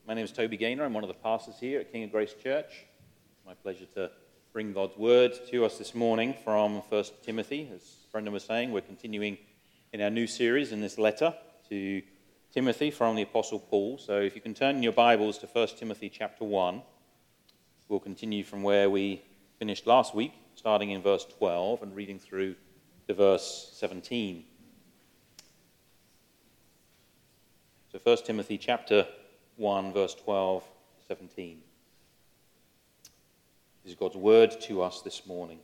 My name is Toby Gaynor. I'm one of the pastors here at King of Grace Church. It's my pleasure to bring God's word to us this morning from 1 Timothy. As Brendan was saying, we're continuing in our new series in this letter to Timothy from the Apostle Paul. So if you can turn in your Bibles to 1 Timothy chapter 1, we'll continue from where we finished last week, starting in verse 12 and reading through to verse 17. So 1 Timothy chapter 1, verse 12 to 17. This is God's word to us this morning.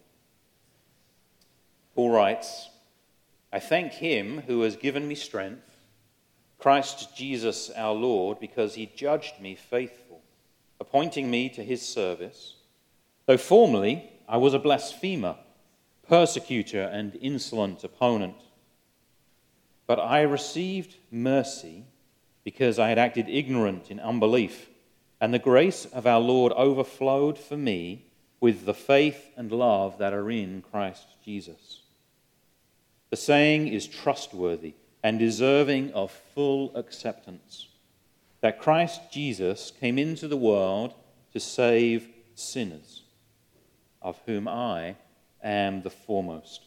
Paul writes, I thank him who has given me strength, Christ Jesus our Lord, because he judged me faithful, appointing me to his service. Though formerly I was a blasphemer, persecutor, and insolent opponent. But I received mercy because I had acted ignorant in unbelief, and the grace of our Lord overflowed for me with the faith and love that are in Christ Jesus. The saying is trustworthy and deserving of full acceptance, that Christ Jesus came into the world to save sinners, of whom I am the foremost.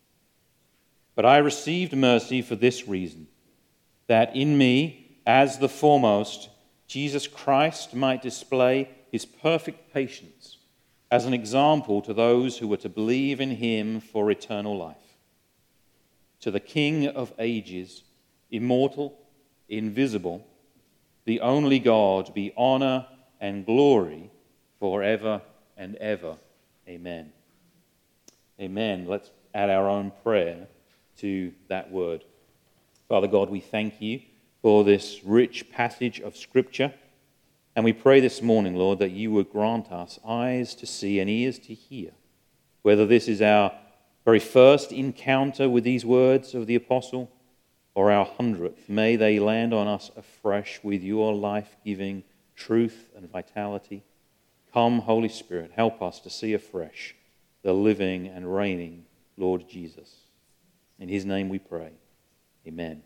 But I received mercy for this reason, that in me, as the foremost, Jesus Christ might display his perfect patience as an example to those who were to believe in him for eternal life. To the King of ages, immortal, invisible, the only God, be honor and glory forever and ever. Amen. Amen. Let's add our own prayer to that word. Father God, we thank you for this rich passage of Scripture. And we pray this morning, Lord, that you would grant us eyes to see and ears to hear, whether this is our very first encounter with these words of the apostle or our 100th. May they land on us afresh with your life-giving truth and vitality. Come, Holy Spirit, help us to see afresh the living and reigning Lord Jesus. In his name we pray. Amen.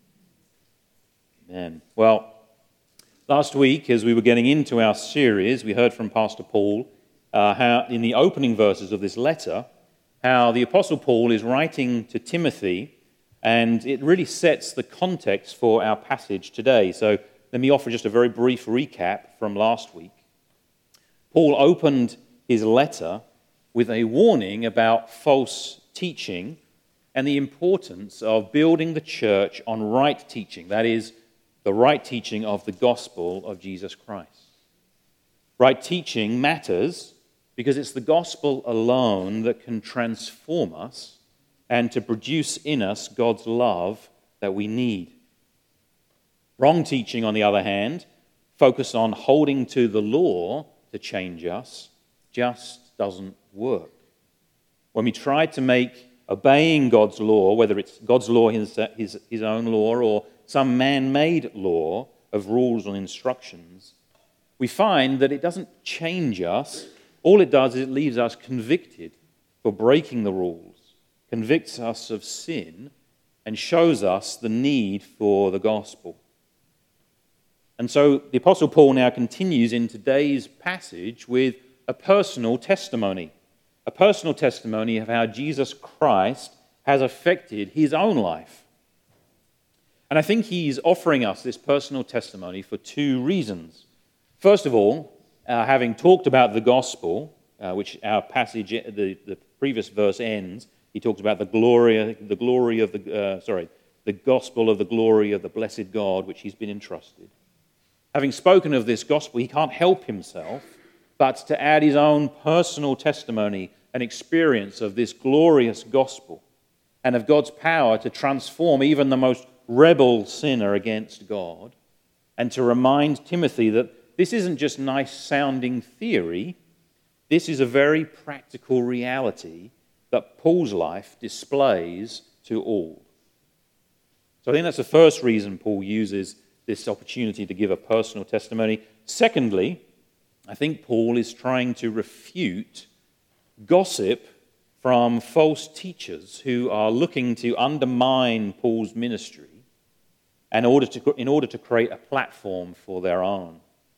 Amen. Well, last week, as we were getting into our series, we heard from Pastor Paul how in the opening verses of this letter, how the Apostle Paul is writing to Timothy, and it really sets the context for our passage today. So let me offer just a very brief recap from last week. Paul opened his letter with a warning about false teaching and the importance of building the church on right teaching, that is, the right teaching of the gospel of Jesus Christ. Right teaching matters because it's the gospel alone that can transform us and to produce in us God's love that we need. Wrong teaching, on the other hand, focused on holding to the law to change us, just doesn't work. When we try to make obeying God's law, whether it's God's law, his own law, or some man-made law of rules and instructions, we find that it doesn't change us. All it does is it leaves us convicted for breaking the rules, convicts us of sin, and shows us the need for the gospel. And so the Apostle Paul now continues in today's passage with a personal testimony of how Jesus Christ has affected his own life. And I think he's offering us this personal testimony for two reasons. First of all, having talked about the gospel, which our passage, the previous verse ends, he talks about the gospel of the glory of the blessed God, which he's been entrusted. Having spoken of this gospel, he can't help himself but to add his own personal testimony and experience of this glorious gospel and of God's power to transform even the most rebel sinner against God, and to remind Timothy that this isn't just nice-sounding theory, this is a very practical reality that Paul's life displays to all. So I think that's the first reason Paul uses this opportunity to give a personal testimony. Secondly, I think Paul is trying to refute gossip from false teachers who are looking to undermine Paul's ministry in order to create a platform for their own.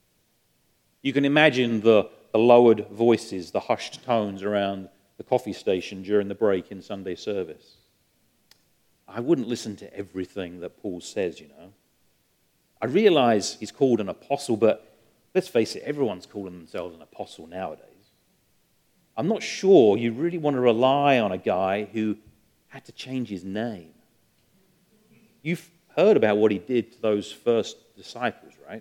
You can imagine the lowered voices, the hushed tones around the coffee station during the break in Sunday service. I wouldn't listen to everything that Paul says, I realize he's called an apostle, but let's face it, everyone's calling themselves an apostle nowadays. I'm not sure you really want to rely on a guy who had to change his name. You've heard about what he did to those first disciples, right?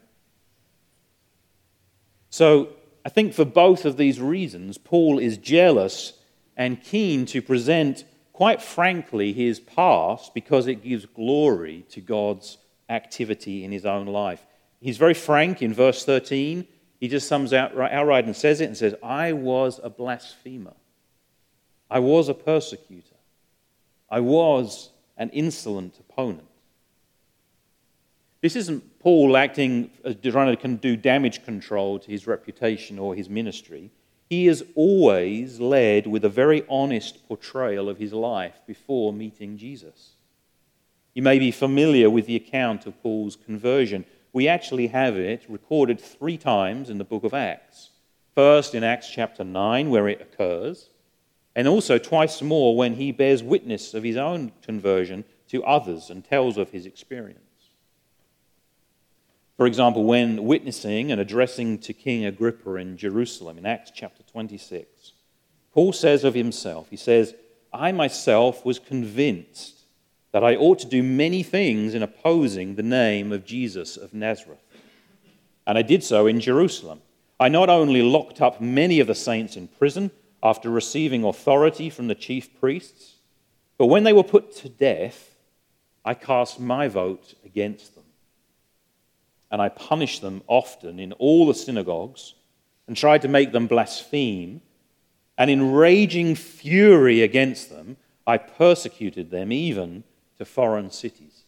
So I think for both of these reasons, Paul is jealous and keen to present, quite frankly, his past because it gives glory to God's activity in his own life. He's very frank in verse 13. He just sums out outright and says it and says, I was a blasphemer. I was a persecutor. I was an insolent opponent. This isn't Paul acting, trying to do damage control to his reputation or his ministry. He is always led with a very honest portrayal of his life before meeting Jesus. You may be familiar with the account of Paul's conversion. We actually have it recorded 3 times in the book of Acts. First in Acts chapter 9, where it occurs, and also twice more when he bears witness of his own conversion to others and tells of his experience. For example, when witnessing and addressing to King Agrippa in Jerusalem in Acts chapter 26, Paul says of himself, he says, I myself was convinced that I ought to do many things in opposing the name of Jesus of Nazareth. And I did so in Jerusalem. I not only locked up many of the saints in prison after receiving authority from the chief priests, but when they were put to death, I cast my vote against them. And I punished them often in all the synagogues and tried to make them blaspheme. And in raging fury against them, I persecuted them even to foreign cities.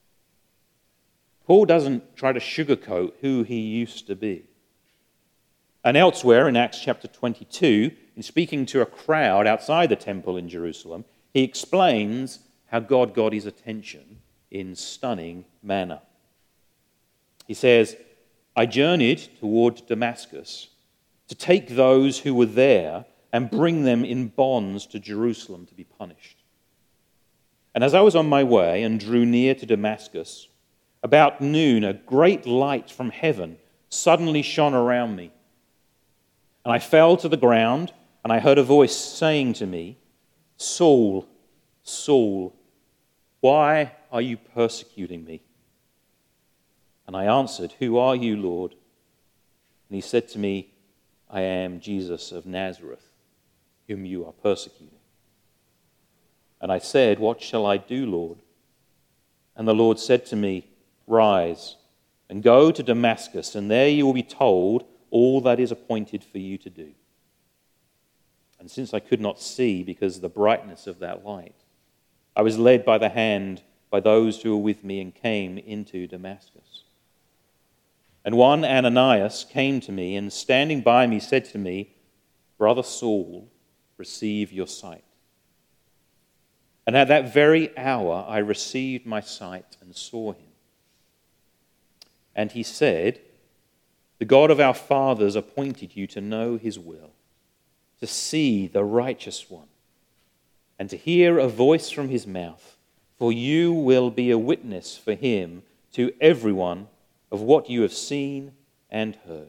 Paul doesn't try to sugarcoat who he used to be. And elsewhere in Acts chapter 22, in speaking to a crowd outside the temple in Jerusalem, he explains how God got his attention in stunning manner. He says, I journeyed toward Damascus to take those who were there and bring them in bonds to Jerusalem to be punished. And as I was on my way and drew near to Damascus, about noon a great light from heaven suddenly shone around me. And I fell to the ground, and I heard a voice saying to me, Saul, Saul, why are you persecuting me? And I answered, Who are you, Lord? And he said to me, I am Jesus of Nazareth, whom you are persecuting. And I said, What shall I do, Lord? And the Lord said to me, Rise and go to Damascus, and there you will be told all that is appointed for you to do. And since I could not see because of the brightness of that light, I was led by the hand by those who were with me and came into Damascus. And one Ananias came to me and standing by me said to me, Brother Saul, receive your sight. And at that very hour I received my sight and saw him. And he said, The God of our fathers appointed you to know his will, to see the righteous one, and to hear a voice from his mouth, for you will be a witness for him to everyone of what you have seen and heard.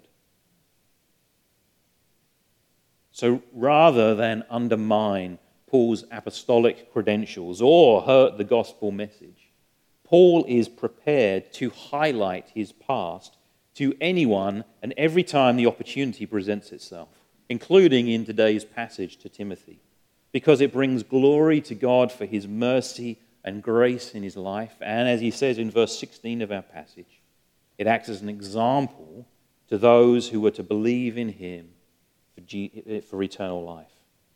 So rather than undermine Paul's apostolic credentials or hurt the gospel message, Paul is prepared to highlight his past to anyone and every time the opportunity presents itself, including in today's passage to Timothy, because it brings glory to God for his mercy and grace in his life. And as he says in verse 16 of our passage, it acts as an example to those who were to believe in him for eternal life.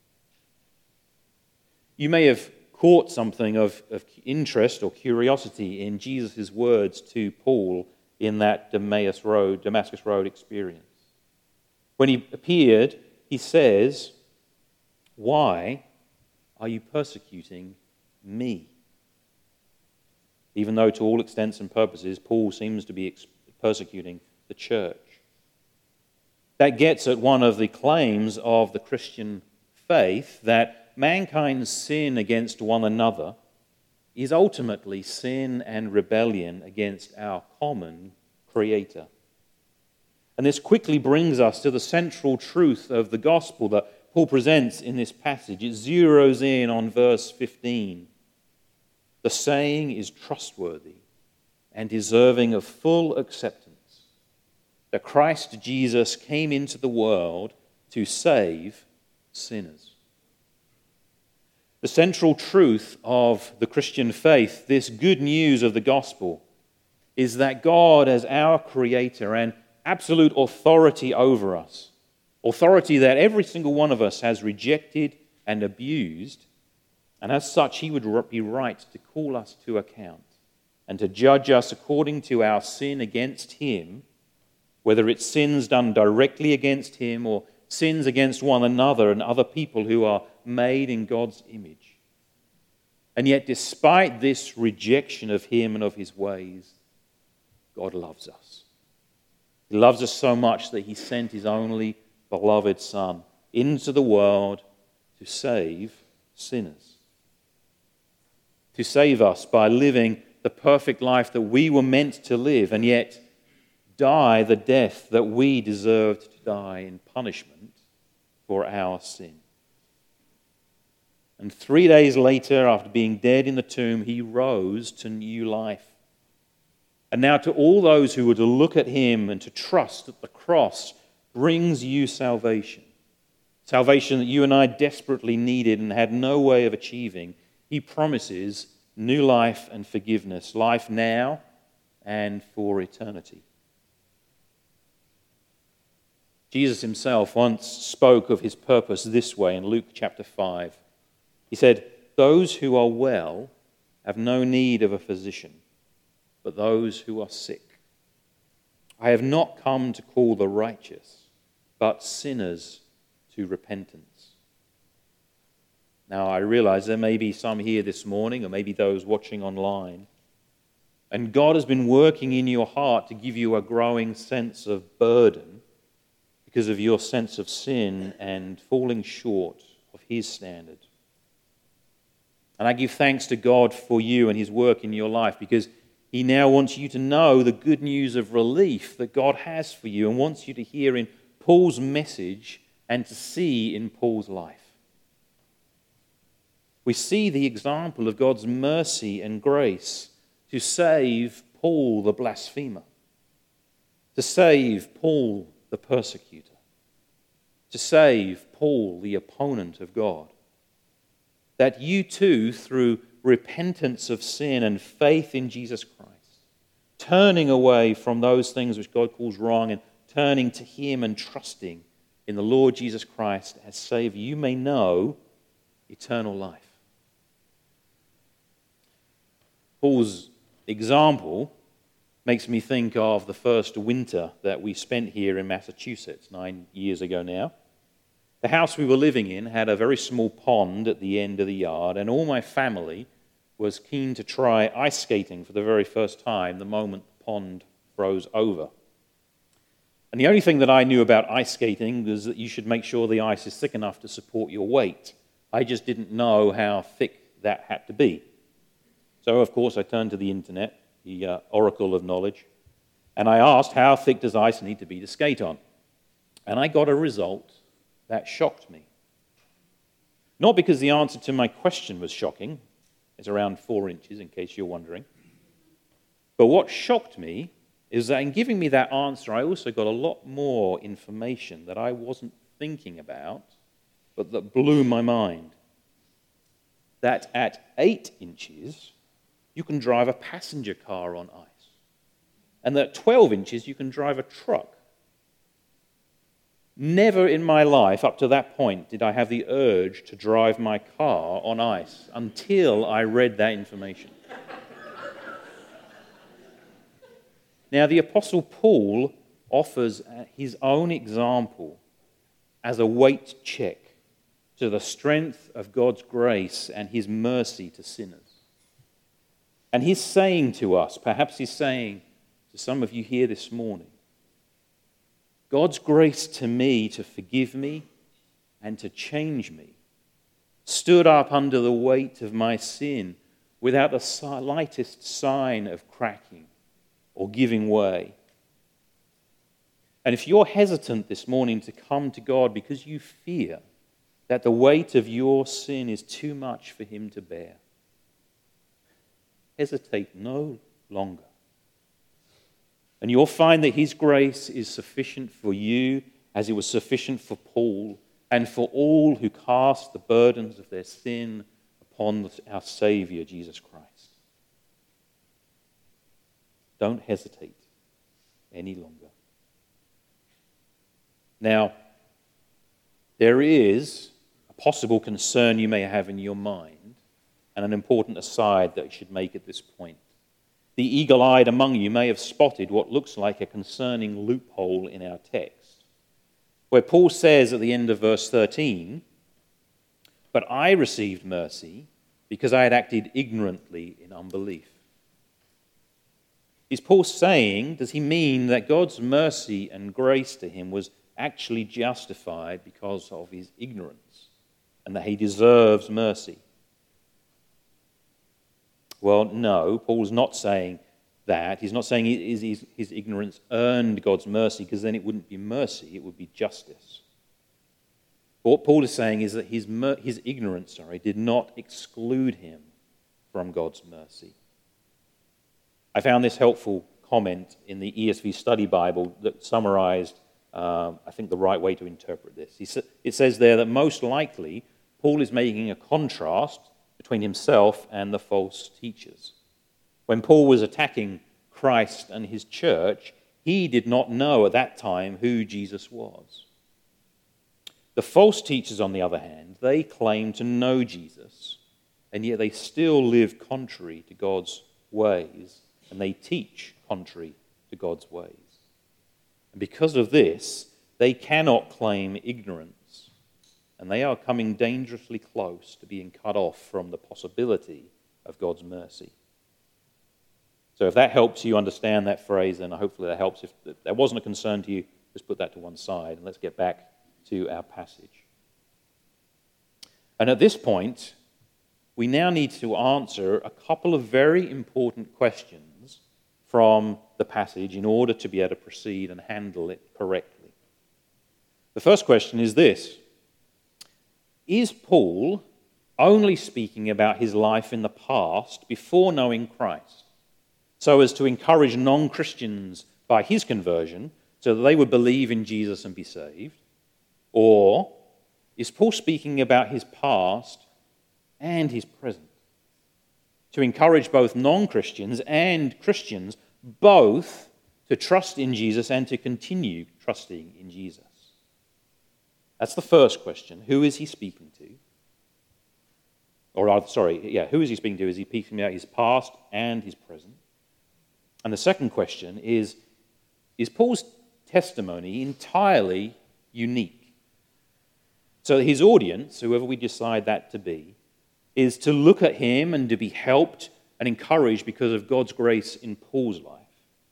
You may have caught something of interest or curiosity in Jesus' words to Paul in that Damascus Road experience. When he appeared, he says, Why are you persecuting me? Even though to all extents and purposes, Paul seems to be persecuting the church. That gets at one of the claims of the Christian faith, that mankind's sin against one another is ultimately sin and rebellion against our common Creator. And this quickly brings us to the central truth of the gospel that Paul presents in this passage. It zeroes in on verse 15. The saying is trustworthy and deserving of full acceptance, that Christ Jesus came into the world to save sinners. The central truth of the Christian faith, this good news of the gospel, is that God, as our Creator and absolute authority over us, authority that every single one of us has rejected and abused, and as such He would be right to call us to account and to judge us according to our sin against Him, whether it's sins done directly against Him or sins against one another and other people who are made in God's image. And yet, despite this rejection of Him and of His ways, God loves us. He loves us so much that He sent His only beloved Son into the world to save sinners. To save us by living the perfect life that we were meant to live, and yet die the death that we deserved to die in punishment for our sin. And 3 days later, after being dead in the tomb, He rose to new life. And now to all those who were to look at Him and to trust that the cross brings you salvation, salvation that you and I desperately needed and had no way of achieving, He promises new life and forgiveness, life now and for eternity. Jesus Himself once spoke of His purpose this way in Luke chapter 5. He said, "Those who are well have no need of a physician, but those who are sick. I have not come to call the righteous, but sinners to repentance." Now, I realize there may be some here this morning, or maybe those watching online, and God has been working in your heart to give you a growing sense of burden because of your sense of sin and falling short of His standard. And I give thanks to God for you and His work in your life, because He now wants you to know the good news of relief that God has for you and wants you to hear in Paul's message and to see in Paul's life. We see the example of God's mercy and grace to save Paul the blasphemer, to save Paul the persecutor, to save Paul the opponent of God. That you too, through repentance of sin and faith in Jesus Christ, turning away from those things which God calls wrong and turning to Him and trusting in the Lord Jesus Christ as Savior, you may know eternal life. Paul's example makes me think of the first winter that we spent here in Massachusetts 9 years ago now. The house we were living in had a very small pond at the end of the yard, and all my family was keen to try ice skating for the very first time the moment the pond froze over. And the only thing that I knew about ice skating was that you should make sure the ice is thick enough to support your weight. I just didn't know how thick that had to be. So, of course, I turned to the internet, the oracle of knowledge, and I asked, how thick does ice need to be to skate on? And I got a result that shocked me. Not because the answer to my question was shocking. It's around 4 inches, in case you're wondering. But what shocked me is that in giving me that answer, I also got a lot more information that I wasn't thinking about, but that blew my mind. That at 8 inches, you can drive a passenger car on ice. And that at 12 inches, you can drive a truck. Never in my life up to that point did I have the urge to drive my car on ice until I read that information. Now, the Apostle Paul offers his own example as a weight check to the strength of God's grace and His mercy to sinners. And he's saying to us, perhaps he's saying to some of you here this morning, God's grace to me to forgive me and to change me stood up under the weight of my sin without the slightest sign of cracking or giving way. And if you're hesitant this morning to come to God because you fear that the weight of your sin is too much for him to bear, hesitate no longer. And you'll find that his grace is sufficient for you as it was sufficient for Paul and for all who cast the burdens of their sin upon our Savior, Jesus Christ. Don't hesitate any longer. Now, there is a possible concern you may have in your mind, and an important aside that you should make at this point. The eagle-eyed among you may have spotted what looks like a concerning loophole in our text, where Paul says at the end of verse 13, "But I received mercy because I had acted ignorantly in unbelief." Is Paul saying, does he mean that God's mercy and grace to him was actually justified because of his ignorance and that he deserves mercy? Well, no, Paul's not saying that. He's not saying his ignorance earned God's mercy, because then it wouldn't be mercy, it would be justice. But what Paul is saying is that his ignorance did not exclude him from God's mercy. I found this helpful comment in the ESV Study Bible that summarized, I think, the right way to interpret this. It says there that most likely Paul is making a contrast between himself and the false teachers. When Paul was attacking Christ and his church, he did not know at that time who Jesus was. The false teachers, on the other hand, they claim to know Jesus, and yet they still live contrary to God's ways, and they teach contrary to God's ways. And because of this, they cannot claim ignorance, and they are coming dangerously close to being cut off from the possibility of God's mercy. So if that helps you understand that phrase, then hopefully that helps. If that wasn't a concern to you, just put that to one side, and let's get back to our passage. And at this point, we now need to answer a couple of very important questions from the passage in order to be able to proceed and handle it correctly. The first question is this: is Paul only speaking about his life in the past before knowing Christ, so as to encourage non-Christians by his conversion so that they would believe in Jesus and be saved? Or is Paul speaking about his past and his present, to encourage both non-Christians and Christians both to trust in Jesus and to continue trusting in Jesus? That's the first question. Who is he speaking to? Who is he speaking to? Is he speaking about his past and his present? And the second question is Paul's testimony entirely unique? So his audience, whoever we decide that to be, is to look at him and to be helped and encouraged because of God's grace in Paul's life?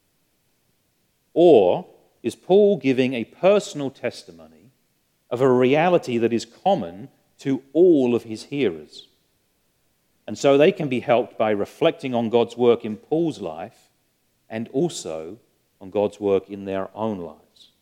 Or is Paul giving a personal testimony of a reality that is common to all of his hearers? And so they can be helped by reflecting on God's work in Paul's life and also on God's work in their own lives.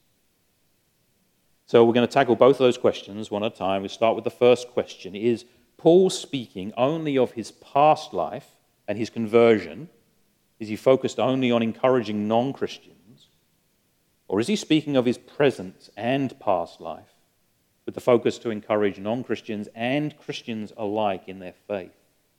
So we're going to tackle both of those questions one at a time. We start with the first question. Is Paul speaking only of his past life and his conversion? Is he focused only on encouraging non-Christians? Or is he speaking of his present and past life with the focus to encourage non-Christians and Christians alike in their faith?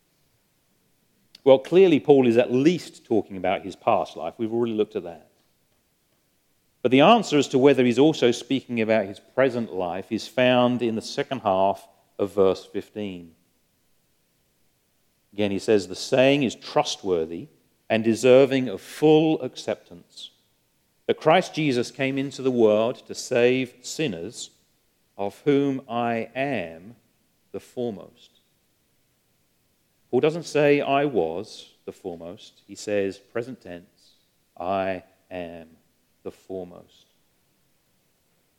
Well, clearly Paul is at least talking about his past life. We've already looked at that. But the answer as to whether he's also speaking about his present life is found in the second half of verse 15. Again, he says, "The saying is trustworthy and deserving of full acceptance, that Christ Jesus came into the world to save sinners, of whom I am the foremost." Paul doesn't say I was the foremost. He says, present tense, I am the foremost.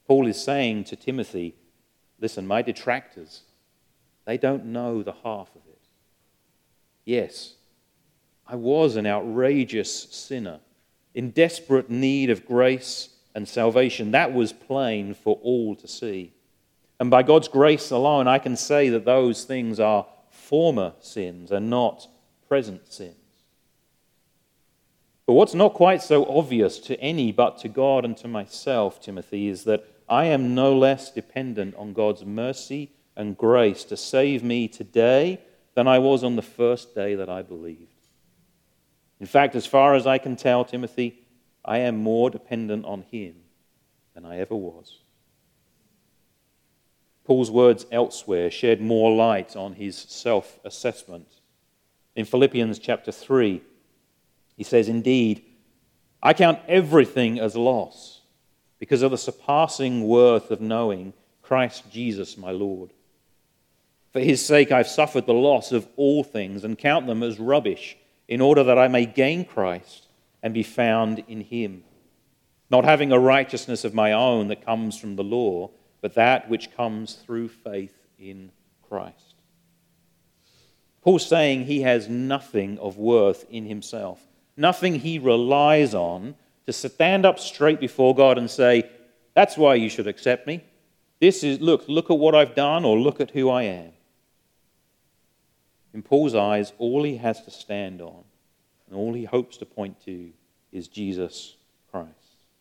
Paul is saying to Timothy, listen, my detractors, they don't know the half of it. Yes, I was an outrageous sinner, in desperate need of grace and salvation. That was plain for all to see. And by God's grace alone, I can say that those things are former sins and not present sins. But what's not quite so obvious to any but to God and to myself, Timothy, is that I am no less dependent on God's mercy and grace to save me today than I was on the first day that I believed. In fact, as far as I can tell, Timothy, I am more dependent on him than I ever was. Paul's words elsewhere shed more light on his self-assessment. In Philippians chapter 3, he says, "Indeed, I count everything as loss because of the surpassing worth of knowing Christ Jesus my Lord. For his sake I've suffered the loss of all things and count them as rubbish, in order that I may gain Christ and be found in him, not having a righteousness of my own that comes from the law, but that which comes through faith in Christ." Paul's saying he has nothing of worth in himself, nothing he relies on to stand up straight before God and say, that's why you should accept me. This is, look at what I've done, or look at who I am. In Paul's eyes, all he has to stand on and all he hopes to point to is Jesus Christ.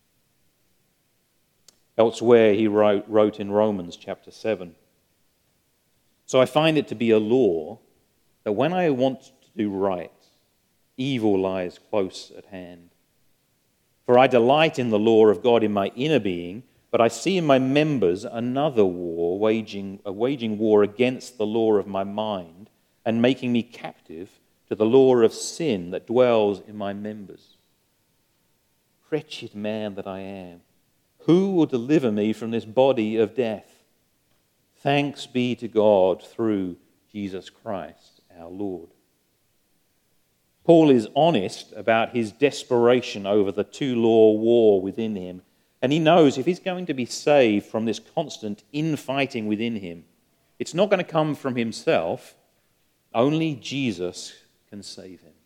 Elsewhere, he wrote in Romans chapter 7, "So I find it to be a law that when I want to do right, evil lies close at hand. For I delight in the law of God in my inner being, but I see in my members another war, waging war against the law of my mind, and making me captive to the law of sin that dwells in my members. Wretched man that I am, who will deliver me from this body of death? Thanks be to God through Jesus Christ our Lord." Paul is honest about his desperation over the two-law war within him, and he knows if he's going to be saved from this constant infighting within him, it's not going to come from himself. Only Jesus can save him.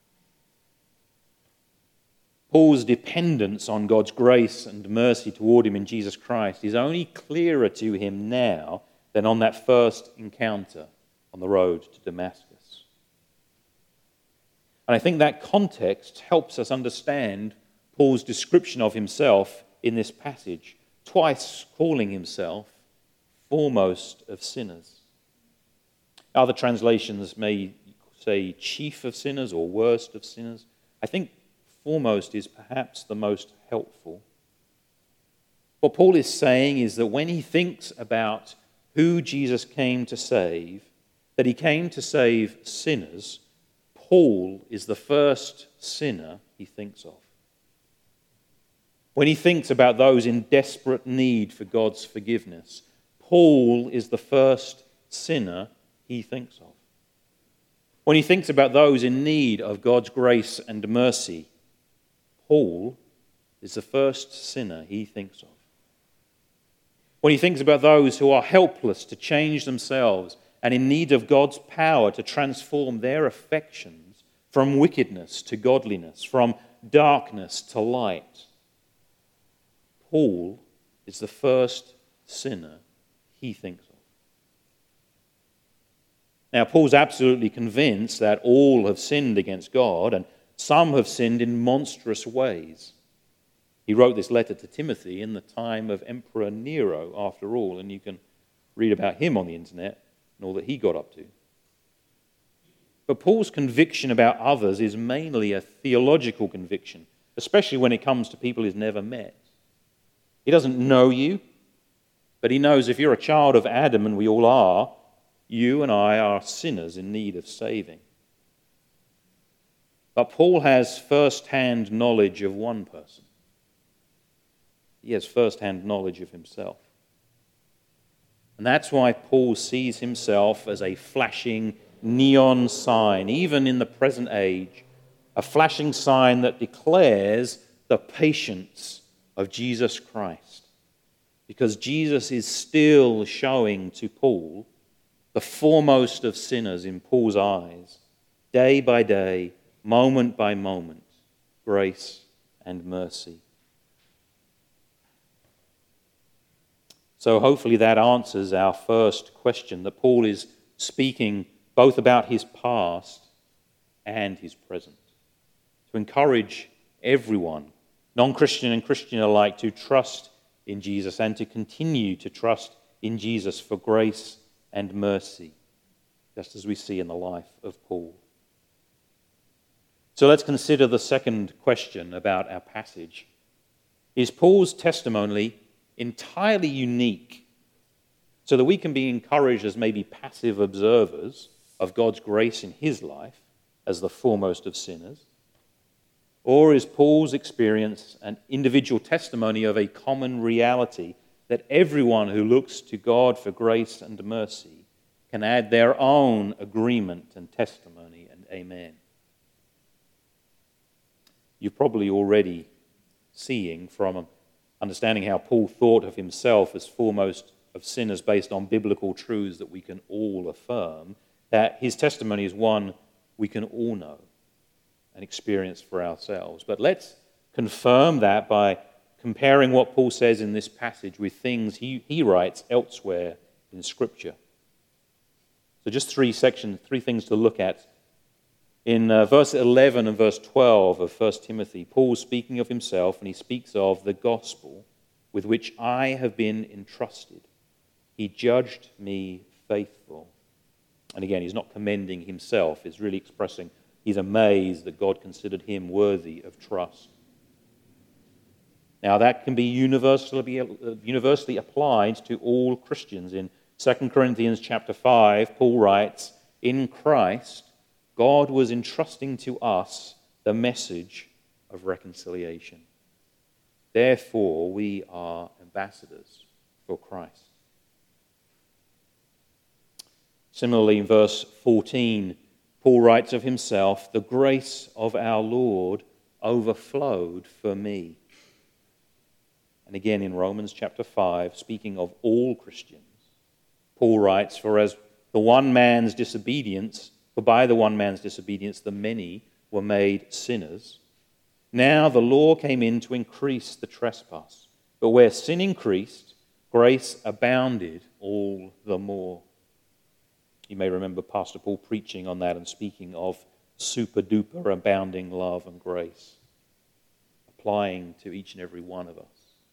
Paul's dependence on God's grace and mercy toward him in Jesus Christ is only clearer to him now than on that first encounter on the road to Damascus. And I think that context helps us understand Paul's description of himself in this passage, twice calling himself foremost of sinners. Other translations may say chief of sinners or worst of sinners. I think foremost is perhaps the most helpful. What Paul is saying is that when he thinks about who Jesus came to save, that he came to save sinners, Paul is the first sinner he thinks of. When he thinks about those in desperate need for God's forgiveness, Paul is the first sinner he thinks of. When he thinks about those in need of God's grace and mercy, Paul is the first sinner he thinks of. When he thinks about those who are helpless to change themselves and in need of God's power to transform their affections from wickedness to godliness, from darkness to light, Paul is the first sinner he thinks of. Now, Paul's absolutely convinced that all have sinned against God, and some have sinned in monstrous ways. He wrote this letter to Timothy in the time of Emperor Nero, after all, and you can read about him on the internet and all that he got up to. But Paul's conviction about others is mainly a theological conviction, especially when it comes to people he's never met. He doesn't know you, but he knows if you're a child of Adam, and we all are, you and I are sinners in need of saving. But Paul has first-hand knowledge of one person. He has first-hand knowledge of himself. And that's why Paul sees himself as a flashing neon sign, even in the present age, a flashing sign that declares the patience of Jesus Christ. because Jesus is still showing to Paul, the foremost of sinners in Paul's eyes, day by day, moment by moment, grace and mercy. So hopefully that answers our first question, that Paul is speaking both about his past and his present, to encourage everyone, non-Christian and Christian alike, to trust in Jesus and to continue to trust in Jesus for grace and mercy, just as we see in the life of Paul. So let's consider the second question about our passage. Is Paul's testimony entirely unique so that we can be encouraged as maybe passive observers of God's grace in his life as the foremost of sinners? Or is Paul's experience an individual testimony of a common reality that everyone who looks to God for grace and mercy can add their own agreement and testimony and amen? You're probably already seeing from understanding how Paul thought of himself as foremost of sinners based on biblical truths that we can all affirm, that his testimony is one we can all know and experience for ourselves. But let's confirm that by comparing what Paul says in this passage with things he writes elsewhere in Scripture. So just three things to look at. In verse 11 and verse 12 of 1 Timothy, Paul's speaking of himself, and he speaks of the gospel with which I have been entrusted. He judged me faithful. And again, he's not commending himself. He's really expressing he's amazed that God considered him worthy of trust. Now, that can be universally applied to all Christians. In 2 Corinthians chapter 5, Paul writes, in Christ, God was entrusting to us the message of reconciliation. Therefore, we are ambassadors for Christ. Similarly, in verse 14, Paul writes of himself, the grace of our Lord overflowed for me. And again in Romans chapter 5, speaking of all Christians, Paul writes, for by the one man's disobedience, the many were made sinners. Now the law came in to increase the trespass. But where sin increased, grace abounded all the more. You may remember Pastor Paul preaching on that and speaking of super-duper abounding love and grace, applying to each and every one of us.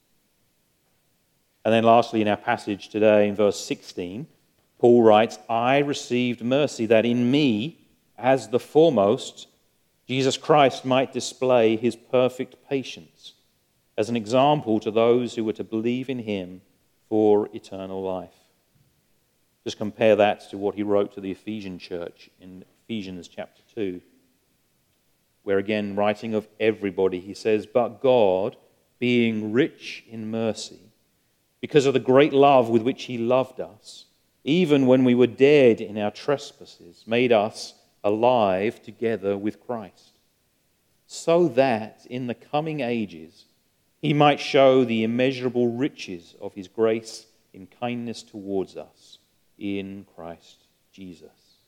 And then lastly, in our passage today, in verse 16, Paul writes, I received mercy that in me, as the foremost, Jesus Christ might display his perfect patience as an example to those who were to believe in him for eternal life. Just compare that to what he wrote to the Ephesian church in Ephesians chapter 2, where again, writing of everybody, he says, but God, being rich in mercy, because of the great love with which he loved us, even when we were dead in our trespasses, made us alive together with Christ, so that in the coming ages he might show the immeasurable riches of his grace in kindness towards us in Christ Jesus.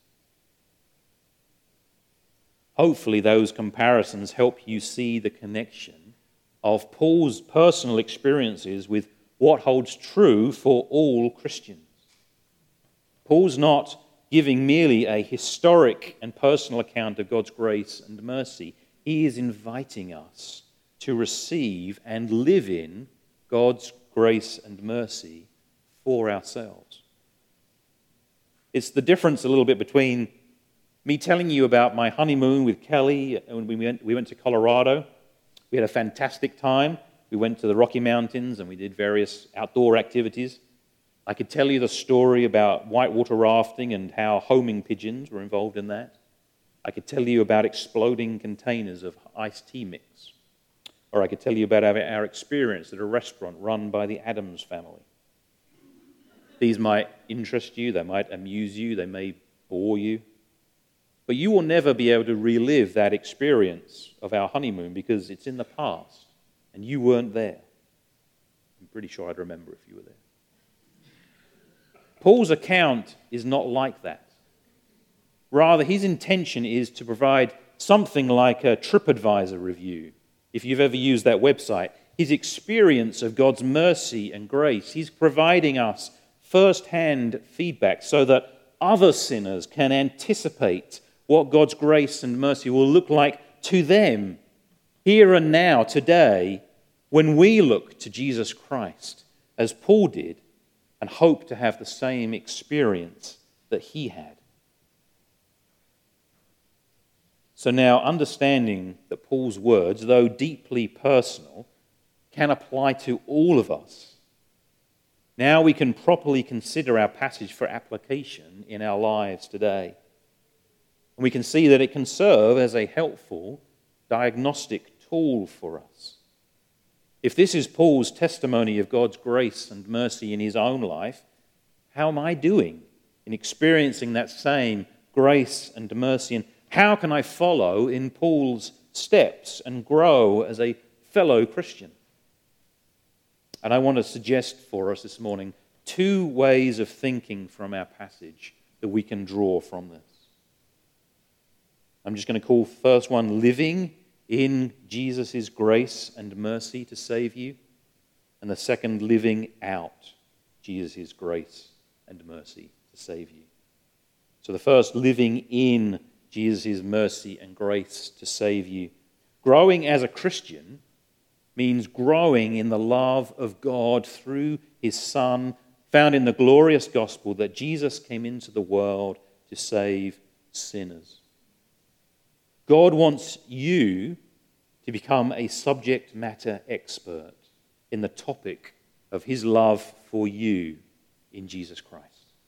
Hopefully those comparisons help you see the connection of Paul's personal experiences with what holds true for all Christians. Paul's not giving merely a historic and personal account of God's grace and mercy. He is inviting us to receive and live in God's grace and mercy for ourselves. It's the difference a little bit between me telling you about my honeymoon with Kelly when we went to Colorado. We had a fantastic time. We went to the Rocky Mountains and we did various outdoor activities. I could tell you the story about whitewater rafting and how homing pigeons were involved in that. I could tell you about exploding containers of iced tea mix. Or I could tell you about our experience at a restaurant run by the Addams family. These might interest you, they might amuse you, they may bore you. But you will never be able to relive that experience of our honeymoon because it's in the past and you weren't there. I'm pretty sure I'd remember if you were there. Paul's account is not like that. Rather, his intention is to provide something like a TripAdvisor review, if you've ever used that website. His experience of God's mercy and grace, he's providing us first-hand feedback so that other sinners can anticipate what God's grace and mercy will look like to them here and now, today, when we look to Jesus Christ, as Paul did, and hope to have the same experience that he had. So now, understanding that Paul's words, though deeply personal, can apply to all of us. Now we can properly consider our passage for application in our lives today. And we can see that it can serve as a helpful diagnostic tool for us. If this is Paul's testimony of God's grace and mercy in his own life, how am I doing in experiencing that same grace and mercy? And how can I follow in Paul's steps and grow as a fellow Christian? And I want to suggest for us this morning 2 ways of thinking from our passage that we can draw from this. I'm just going to call the first one living in Jesus' grace and mercy to save you, and the second, living out Jesus' grace and mercy to save you. So the first, living in Jesus' mercy and grace to save you. Growing as a Christian means growing in the love of God through his Son, found in the glorious gospel that Jesus came into the world to save sinners. God wants you to become a subject matter expert in the topic of his love for you in Jesus Christ.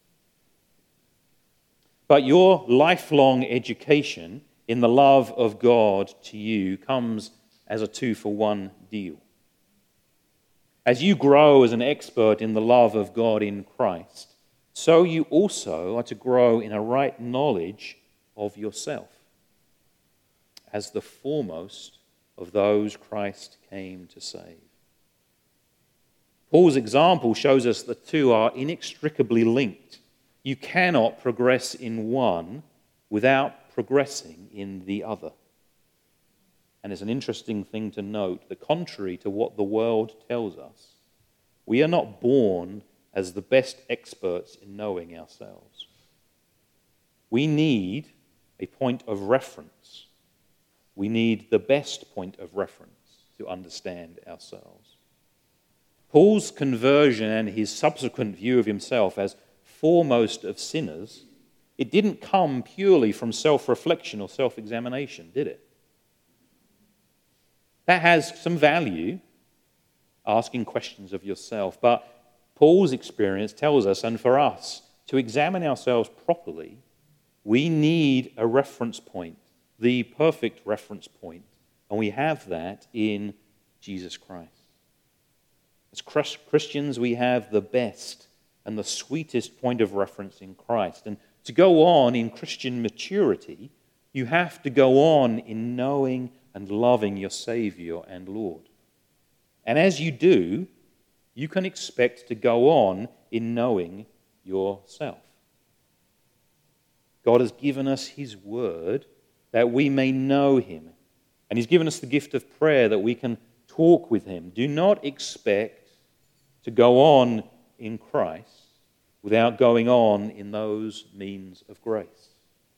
But your lifelong education in the love of God to you comes as a 2-for-1 deal. As you grow as an expert in the love of God in Christ, so you also are to grow in a right knowledge of yourself as the foremost of those Christ came to save. Paul's example shows us the two are inextricably linked. You cannot progress in one without progressing in the other. And it's an interesting thing to note that contrary to what the world tells us, we are not born as the best experts in knowing ourselves. We need a point of reference. We need the best point of reference to understand ourselves. Paul's conversion and his subsequent view of himself as foremost of sinners, it didn't come purely from self-reflection or self-examination, did it? That has some value, asking questions of yourself, but Paul's experience tells us, and for us, to examine ourselves properly, we need a reference point, the perfect reference point, and we have that in Jesus Christ. As Christians, we have the best and the sweetest point of reference in Christ. And to go on in Christian maturity, you have to go on in knowing and loving your Savior and Lord. And as you do, you can expect to go on in knowing yourself. God has given us his word that we may know him. And he's given us the gift of prayer that we can talk with him. Do not expect to go on in Christ without going on in those means of grace.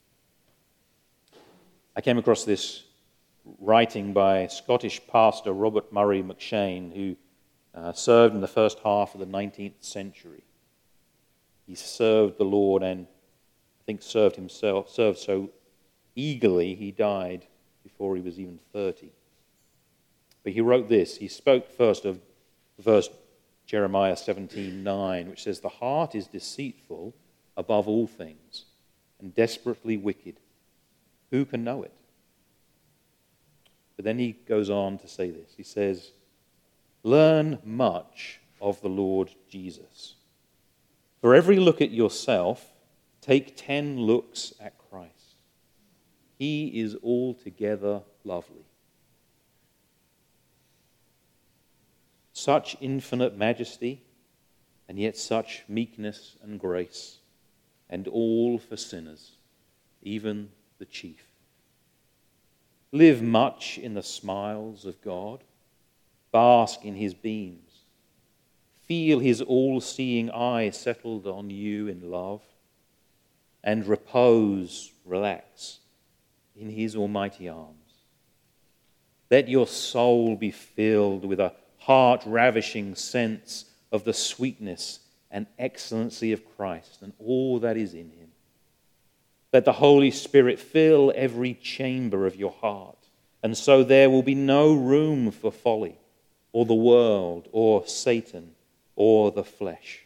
I came across this writing by Scottish pastor Robert Murray McShane, who served in the first half of the 19th century. He served the Lord and I think served so eagerly he died before he was even 30. But he wrote this. He spoke first of verse Jeremiah 17:9, which says, "The heart is deceitful above all things and desperately wicked. Who can know it?" But then he goes on to say this. He says, "Learn much of the Lord Jesus. For every look at yourself, take 10 looks at Christ. He is altogether lovely." such infinite majesty, and yet such meekness and grace, and all for sinners, even the chief. Live much in the smiles of God, bask in his beams, feel his all-seeing eye settled on you in love, and relax in his almighty arms. Let your soul be filled with a heart-ravishing sense of the sweetness and excellency of Christ and all that is in him. Let the Holy Spirit fill every chamber of your heart, and so there will be no room for folly, or the world, or Satan, or the flesh.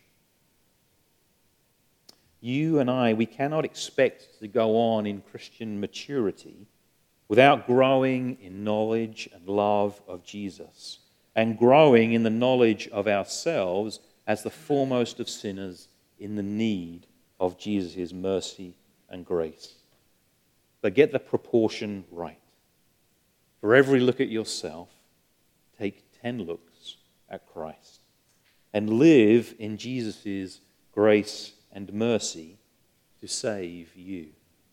You and I, we cannot expect to go on in Christian maturity without growing in knowledge and love of Jesus, and growing in the knowledge of ourselves as the foremost of sinners in the need of Jesus' mercy and grace. But get the proportion right. For every look at yourself, take 10 looks at Christ and live in Jesus' grace and mercy to save you.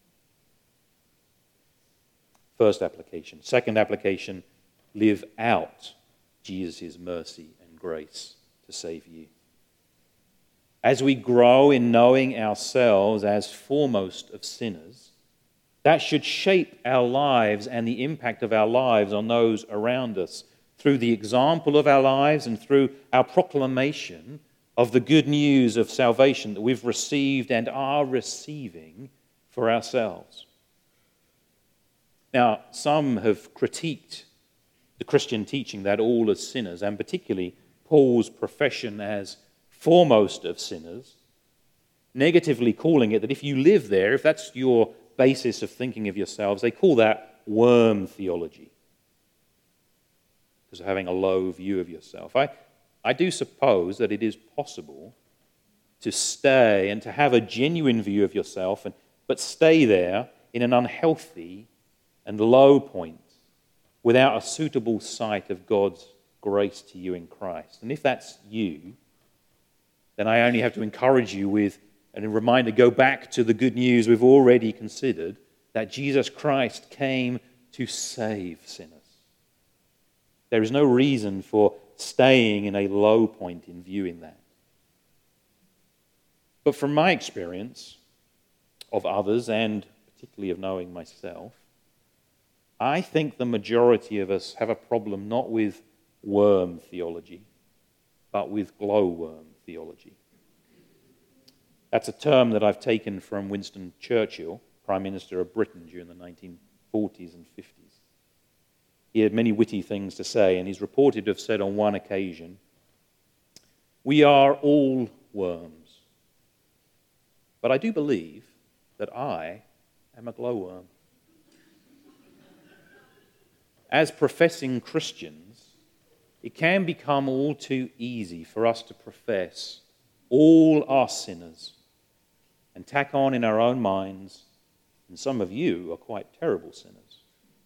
First application. Second application, live out Jesus' mercy and grace to save you. As we grow in knowing ourselves as foremost of sinners, that should shape our lives and the impact of our lives on those around us through the example of our lives and through our proclamation of the good news of salvation that we've received and are receiving for ourselves. Now, some have critiqued the Christian teaching that all are sinners, and particularly Paul's profession as foremost of sinners, negatively calling it that if you live there, if that's your basis of thinking of yourselves, they call that worm theology, because of having a low view of yourself. I do suppose that it is possible to stay and to have a genuine view of yourself, but stay there in an unhealthy and low point without a suitable sight of God's grace to you in Christ. And if that's you, then I only have to encourage you with a reminder, go back to the good news we've already considered, that Jesus Christ came to save sinners. There is no reason for staying in a low point in viewing that. But from my experience of others, and particularly of knowing myself, I think the majority of us have a problem not with worm theology, but with glowworm theology. That's a term that I've taken from Winston Churchill, Prime Minister of Britain during the 1940s and 50s. He had many witty things to say, and he's reported to have said on one occasion, "We are all worms, but I do believe that I am a glowworm." As professing Christians, it can become all too easy for us to profess all are sinners and tack on in our own minds, and some of you are quite terrible sinners.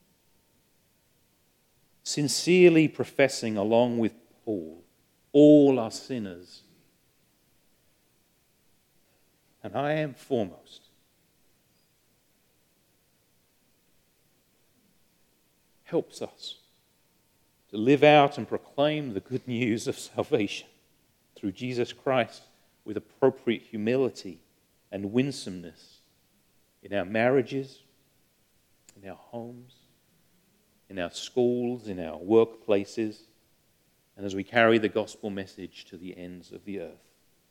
Sincerely professing along with Paul, all are sinners, and I am foremost, helps us to live out and proclaim the good news of salvation through Jesus Christ with appropriate humility and winsomeness in our marriages, in our homes, in our schools, in our workplaces, and as we carry the gospel message to the ends of the earth.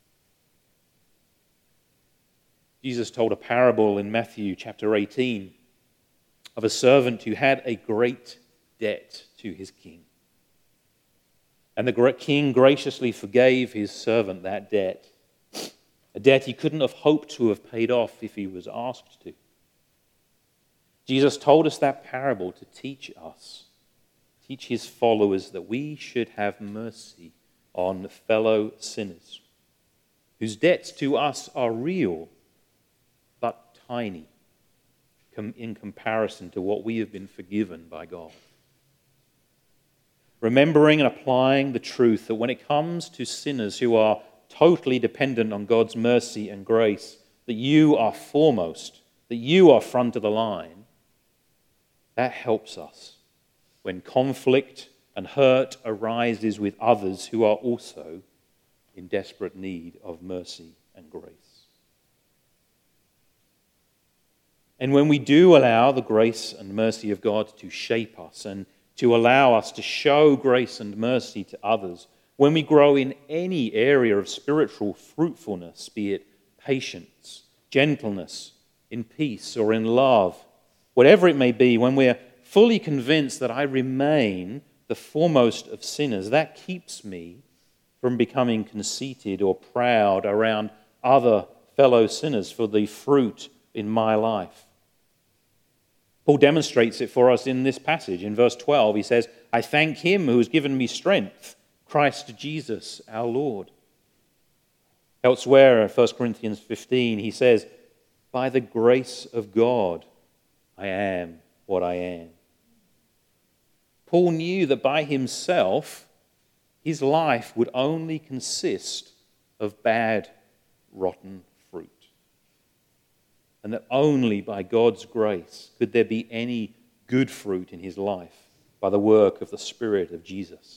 Jesus told a parable in Matthew chapter 18 of a servant who had a great debt to his king. And the king graciously forgave his servant that debt, a debt he couldn't have hoped to have paid off if he was asked to. Jesus told us that parable to teach his followers, that we should have mercy on fellow sinners, whose debts to us are real, but tiny in comparison to what we have been forgiven by God. remembering and applying the truth that when it comes to sinners who are totally dependent on God's mercy and grace, that you are foremost, that you are front of the line, that helps us when conflict and hurt arises with others who are also in desperate need of mercy and grace. And when we do allow the grace and mercy of God to shape us and to allow us to show grace and mercy to others, when we grow in any area of spiritual fruitfulness, be it patience, gentleness, in peace or in love, whatever it may be, when we're fully convinced that I remain the foremost of sinners, that keeps me from becoming conceited or proud around other fellow sinners for the fruit in my life. Paul demonstrates it for us in this passage. In verse 12, he says, I thank him who has given me strength, Christ Jesus our Lord. Elsewhere, in 1 Corinthians 15, he says, by the grace of God, I am what I am. Paul knew that by himself, his life would only consist of bad, rotten fruit. And that only by God's grace could there be any good fruit in his life by the work of the Spirit of Jesus.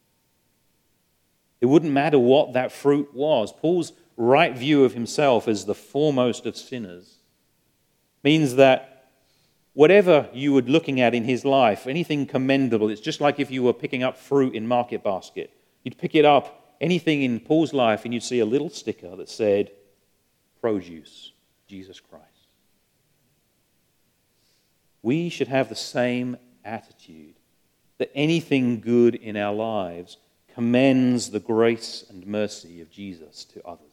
It wouldn't matter what that fruit was. Paul's right view of himself as the foremost of sinners means that whatever you were looking at in his life, anything commendable, it's just like if you were picking up fruit in Market Basket. You'd pick it up, anything in Paul's life, and you'd see a little sticker that said, Produce, Jesus Christ. We should have the same attitude, that anything good in our lives commends the grace and mercy of Jesus to others.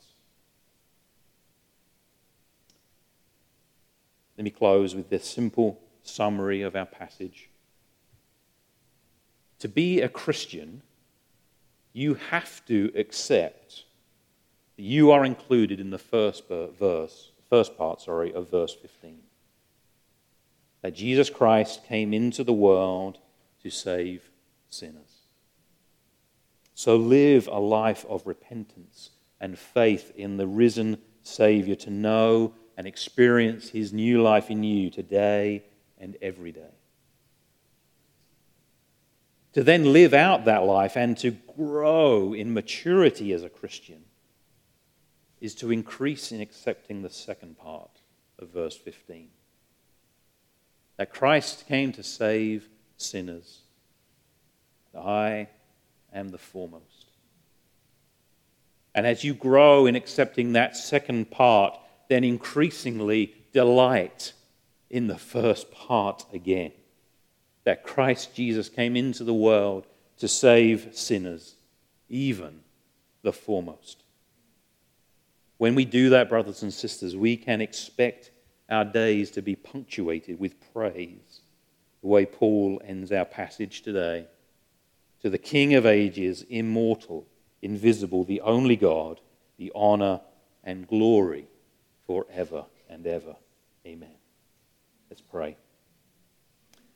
Let me close with this simple summary of our passage. To be a Christian, you have to accept that you are included in the first part of verse 15. That Jesus Christ came into the world to save sinners. So live a life of repentance and faith in the risen Savior to know and experience his new life in you today and every day. To then live out that life and to grow in maturity as a Christian is to increase in accepting the second part of verse 15. That Christ came to save sinners. I am the foremost. And as you grow in accepting that second part, then increasingly delight in the first part again. That Christ Jesus came into the world to save sinners, even the foremost. When we do that, brothers and sisters, we can expect our days to be punctuated with praise, the way Paul ends our passage today. To the King of ages, immortal, invisible, the only God, the honor and glory forever and ever. Amen. Let's pray.